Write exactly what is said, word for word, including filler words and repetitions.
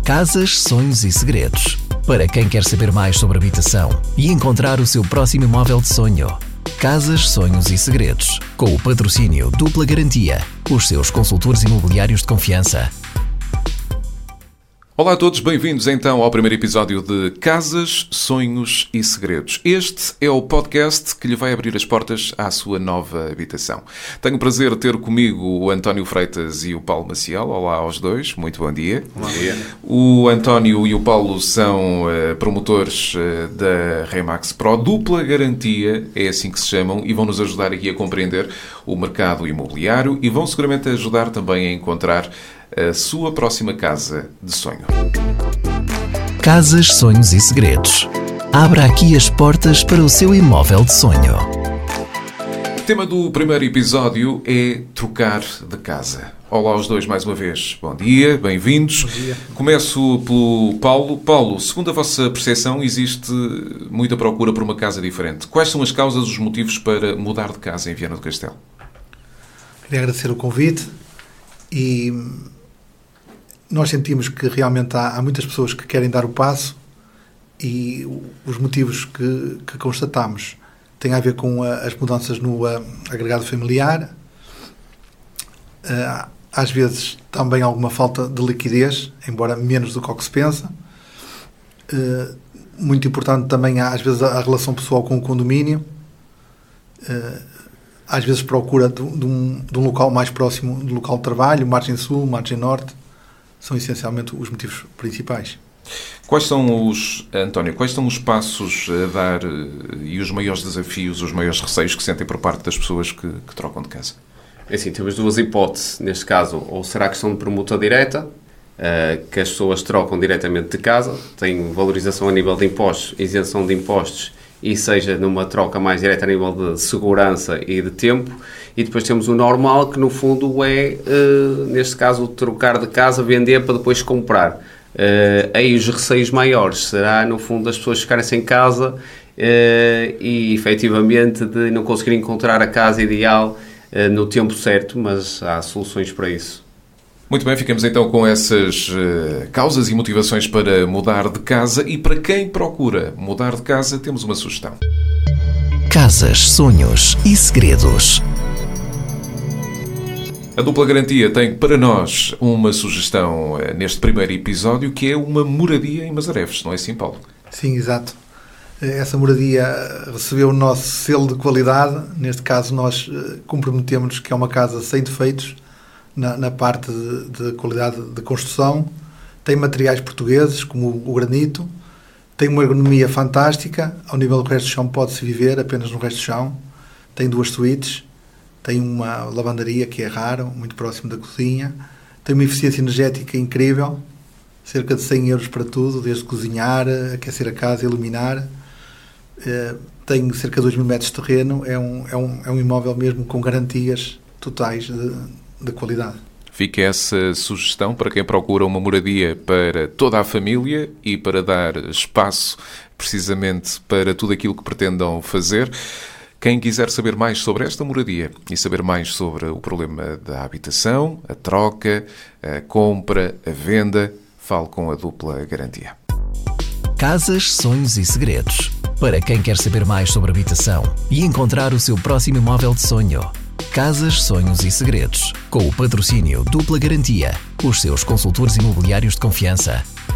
Casas, sonhos e segredos. Para quem quer saber mais sobre habitação e encontrar o seu próximo imóvel de sonho. Casas, sonhos e segredos. Com o patrocínio Dupla Garantia. Os seus consultores imobiliários de confiança. Olá a todos, bem-vindos então ao primeiro episódio de Casas, Sonhos e Segredos. Este é o podcast que lhe vai abrir as portas à sua nova habitação. Tenho o prazer de ter comigo o António Freitas e o Paulo Maciel. Olá aos dois, muito bom dia. Bom dia. O António e o Paulo são uh, promotores uh, da Remax Pro Dupla Garantia, é assim que se chamam, e vão nos ajudar aqui a compreender o mercado imobiliário e vão seguramente ajudar também a encontrar a sua próxima casa de sonho. Casas, sonhos e segredos. Abra aqui as portas para o seu imóvel de sonho. O tema do primeiro episódio é trocar de casa. Olá aos dois mais uma vez. Bom dia, bem-vindos. Bom dia. Começo pelo Paulo. Paulo, segundo a vossa percepção, existe muita procura por uma casa diferente. Quais são as causas, os motivos para mudar de casa em Viana do Castelo? Queria agradecer o convite e nós sentimos que realmente há, há muitas pessoas que querem dar o passo e os motivos que, que constatamos têm a ver com a, as mudanças no a, agregado familiar, uh, às vezes também alguma falta de liquidez, embora menos do que o que se pensa. Uh, muito importante também, às vezes, a, a relação pessoal com o condomínio, uh, às vezes procura de, de, um, de um local mais próximo do local de trabalho, margem sul, margem norte. São essencialmente os motivos principais. Quais são os, António, quais são os passos a dar e os maiores desafios, os maiores receios que sentem por parte das pessoas que, que trocam de casa? É assim, temos duas hipóteses neste caso. Ou será questão de permuta direta, uh, que as pessoas trocam diretamente de casa, têm valorização a nível de impostos, isenção de impostos, e seja numa troca mais direta a nível de segurança e de tempo. E depois temos o normal, que no fundo é, uh, neste caso, trocar de casa, vender para depois comprar. Uh, aí os receios maiores será, no fundo, as pessoas ficarem sem casa uh, e, efetivamente, de não conseguirem encontrar a casa ideal uh, no tempo certo, mas há soluções para isso. Muito bem, ficamos então com essas uh, causas e motivações para mudar de casa. E para quem procura mudar de casa, temos uma sugestão. Casas, sonhos e segredos. A Dupla Garantia tem para nós uma sugestão uh, neste primeiro episódio, que é uma moradia em Masareves, não é assim, Paulo? Sim, exato. Essa moradia recebeu o nosso selo de qualidade. Neste caso, nós uh, comprometemos que é uma casa sem defeitos, Na, na parte de, de qualidade de construção, tem materiais portugueses, como o granito, tem uma ergonomia fantástica, ao nível do resto do chão pode-se viver apenas no resto do chão, tem duas suítes, tem uma lavandaria que é raro, muito próximo da cozinha, tem uma eficiência energética incrível, cerca de cem euros para tudo, desde cozinhar, aquecer a casa, iluminar, eh, tem cerca de dois mil metros de terreno, é um, é um, é um imóvel mesmo com garantias totais de de qualidade. Fica essa sugestão para quem procura uma moradia para toda a família e para dar espaço precisamente para tudo aquilo que pretendam fazer. Quem quiser saber mais sobre esta moradia e saber mais sobre o problema da habitação, a troca, a compra, a venda, fale com a Dupla Garantia. Casas, sonhos e segredos. Para quem quer saber mais sobre habitação e encontrar o seu próximo imóvel de sonho. Casas, sonhos e segredos. Com o patrocínio Dupla Garantia. Os seus consultores imobiliários de confiança.